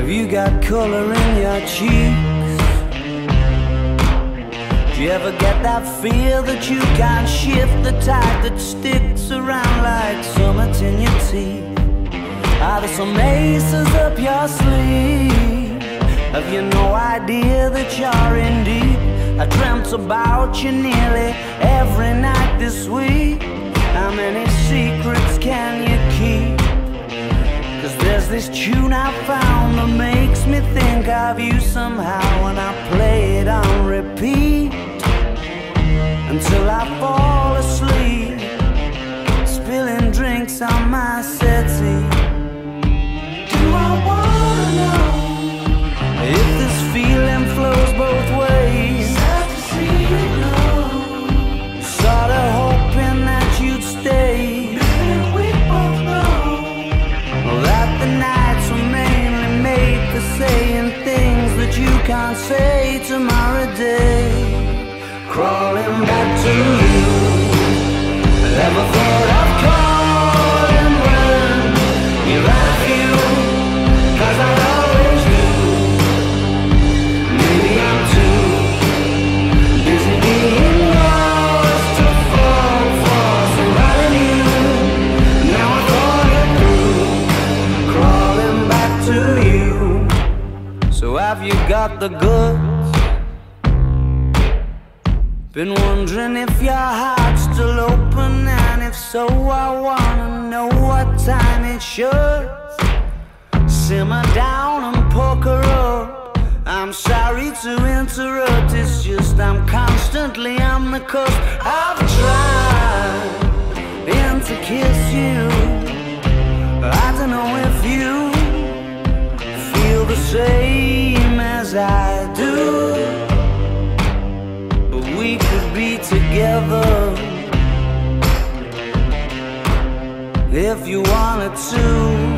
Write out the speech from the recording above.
Have you got color in your cheeks? Do you ever get that feel that you can't shift, the type that sticks around like summits in your teeth? Are there some aces up your sleeve? Have you no idea that you're in deep? I dreamt about you nearly every night this week. How many secrets can you keep? 'Cause there's this tune I found that makes me think of you somehow, and I play it on repeat until I fall asleep, spilling drinks on my settee. Do I wanna know if this feeling flows both ways? Sad to see you go. Sorta hoping that you'd stay. Baby, we both know that the nights were mainly made for saying things that you can't say tomorrow day. Crawling back to you, never thought of calling when you're out of you, 'cause I always do. Maybe I'm too busy being lost to fall for somebody new. Now I thought it through, crawling back to you. So have you got the goods? Been wondering if your heart's still open, and if so, I wanna know what time it should. Simmer down and poker up. I'm sorry to interrupt, it's just I'm constantly on the cusp. I've tried to kiss you. I don't know if you feel the same as I do, but we could be together if you wanted to.